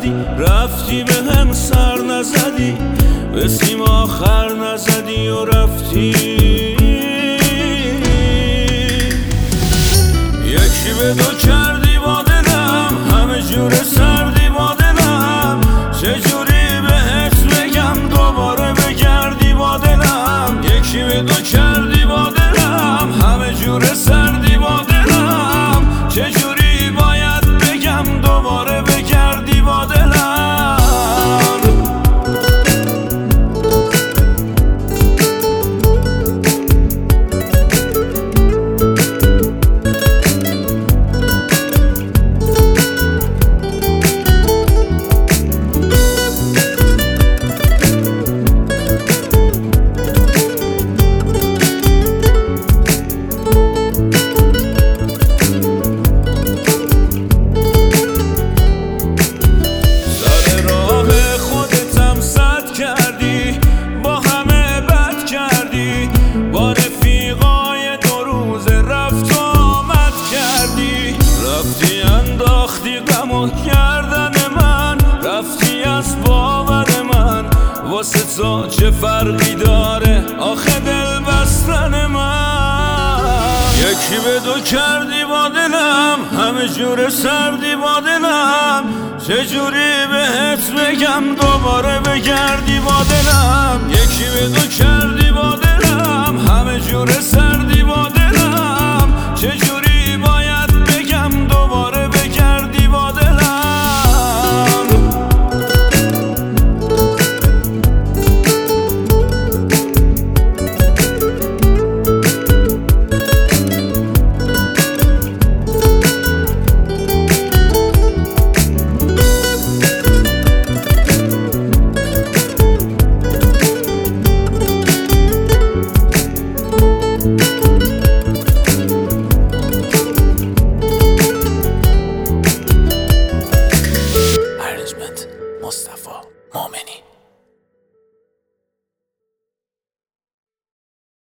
کردی، رفتی به هم سر نزدی، به سیم آخر نزدی و رفتی. یکی به دو کردی با دلم، همه جور سردی با دلم، چجوری بهت بگم دوباره بگردی با دلم. یکی به دو کردی با دلم، همه جور سردی با دلم، چجوری باید بگم دوباره بگردی با دلم. رفتی انداختی غمو گردن من، رفتی از باور من، واسه تو چه فرقی داره آخه دل بستن من. یکی به دو کردی با دلم، همه جور سردی با دلم، چجوری بهت بگم دوباره بگردی با دلم. یکی به دو کردی با دلم، همه جور